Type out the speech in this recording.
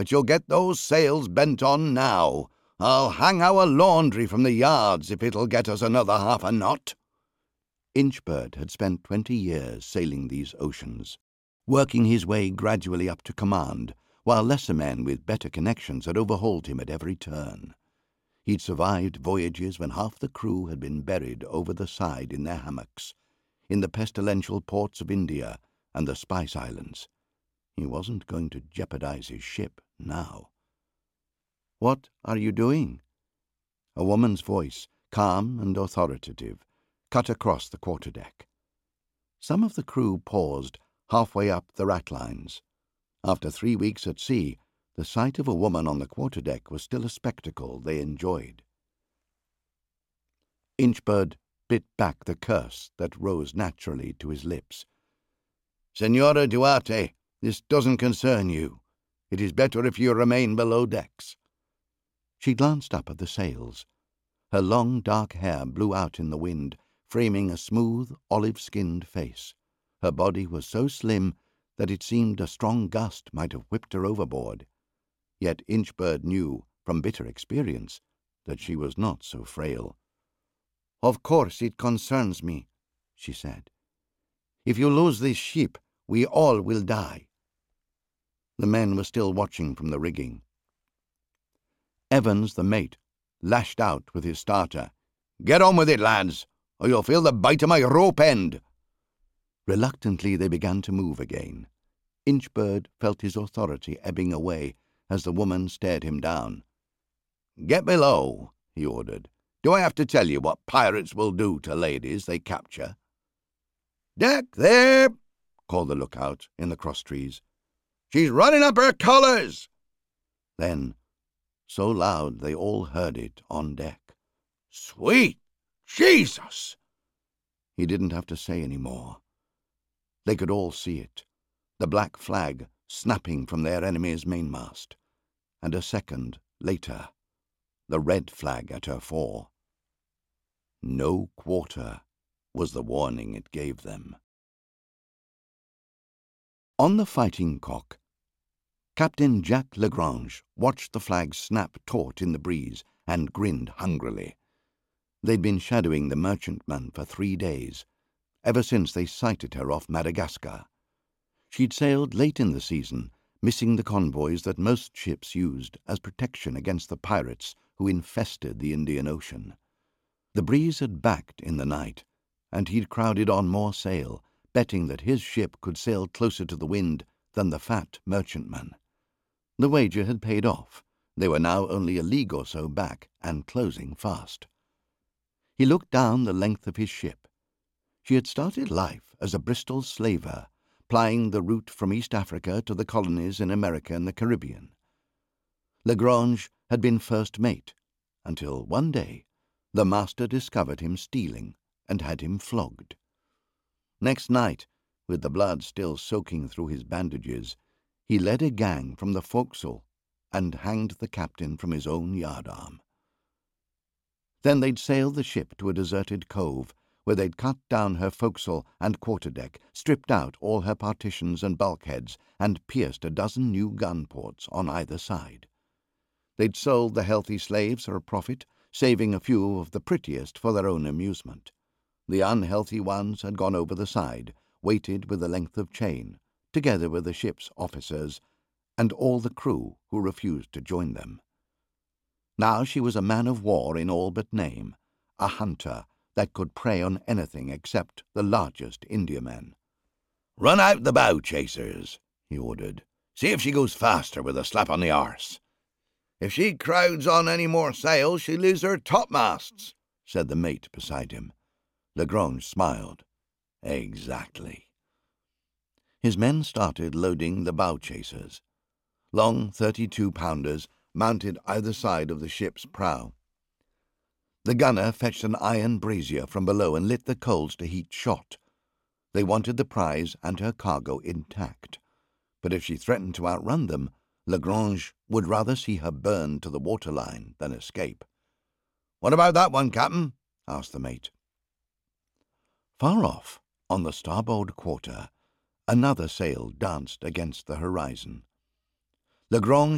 but you'll get those sails bent on now. I'll hang our laundry from the yards if it'll get us another half a knot." Inchbird had spent 20 years sailing these oceans, working his way gradually up to command, while lesser men with better connections had overhauled him at every turn. He'd survived voyages when half the crew had been buried over the side in their hammocks, in the pestilential ports of India and the Spice Islands. He wasn't going to jeopardize his ship now. "What are you doing?" A woman's voice, calm and authoritative, cut across the quarterdeck. Some of the crew paused halfway up the ratlines. After 3 weeks at sea, the sight of a woman on the quarterdeck was still a spectacle they enjoyed. Inchbird bit back the curse that rose naturally to his lips. "Senora Duarte, this doesn't concern you. It is better if you remain below decks." She glanced up at the sails. Her long dark hair blew out in the wind, framing a smooth, olive-skinned face. Her body was so slim that it seemed a strong gust might have whipped her overboard. Yet Inchbird knew, from bitter experience, that she was not so frail. "Of course it concerns me," she said. "If you lose this ship, we all will die." The men were still watching from the rigging. Evans, the mate, lashed out with his starter. "Get on with it, lads, or you'll feel the bite of my rope end." Reluctantly they began to move again. Inchbird felt his authority ebbing away as the woman stared him down. "Get below," he ordered. "Do I have to tell you what pirates will do to ladies they capture?" "Deck there!" called the lookout in the crosstrees. "She's running up her colours!" Then, so loud they all heard it on deck, "Sweet Jesus!" He didn't have to say any more. They could all see it, the black flag snapping from their enemy's mainmast, and a second later, the red flag at her fore. No quarter was the warning it gave them. On the Fighting Cock, Captain Jack Lagrange watched the flag snap taut in the breeze and grinned hungrily. They'd been shadowing the merchantman for 3 days, ever since they sighted her off Madagascar. She'd sailed late in the season, missing the convoys that most ships used as protection against the pirates who infested the Indian Ocean. The breeze had backed in the night, and he'd crowded on more sail, betting that his ship could sail closer to the wind than the fat merchantman. The wager had paid off. They were now only a league or so back and closing fast. He looked down the length of his ship. She had started life as a Bristol slaver, plying the route from East Africa to the colonies in America and the Caribbean. Lagrange had been first mate, until one day the master discovered him stealing and had him flogged. Next night, with the blood still soaking through his bandages, he led a gang from the forecastle and hanged the captain from his own yardarm. Then they'd sailed the ship to a deserted cove, where they'd cut down her forecastle and quarterdeck, stripped out all her partitions and bulkheads, and pierced a dozen new gun ports on either side. They'd sold the healthy slaves for a profit, saving a few of the prettiest for their own amusement. The unhealthy ones had gone over the side, weighted with a length of chain, together with the ship's officers and all the crew who refused to join them. Now she was a man of war in all but name, a hunter that could prey on anything except the largest Indiamen. "Run out the bow chasers," he ordered. "See if she goes faster with a slap on the arse." "If she crowds on any more sails, she'll lose her topmasts," said the mate beside him. Lagrange smiled. "Exactly." His men started loading the bow chasers, long 32-pounders mounted either side of the ship's prow. The gunner fetched an iron brazier from below and lit the coals to heat shot. They wanted the prize and her cargo intact, but if she threatened to outrun them, Lagrange would rather see her burn to the waterline than escape. "What about that one, Captain?" asked the mate. Far off, on the starboard quarter, another sail danced against the horizon. Lagrange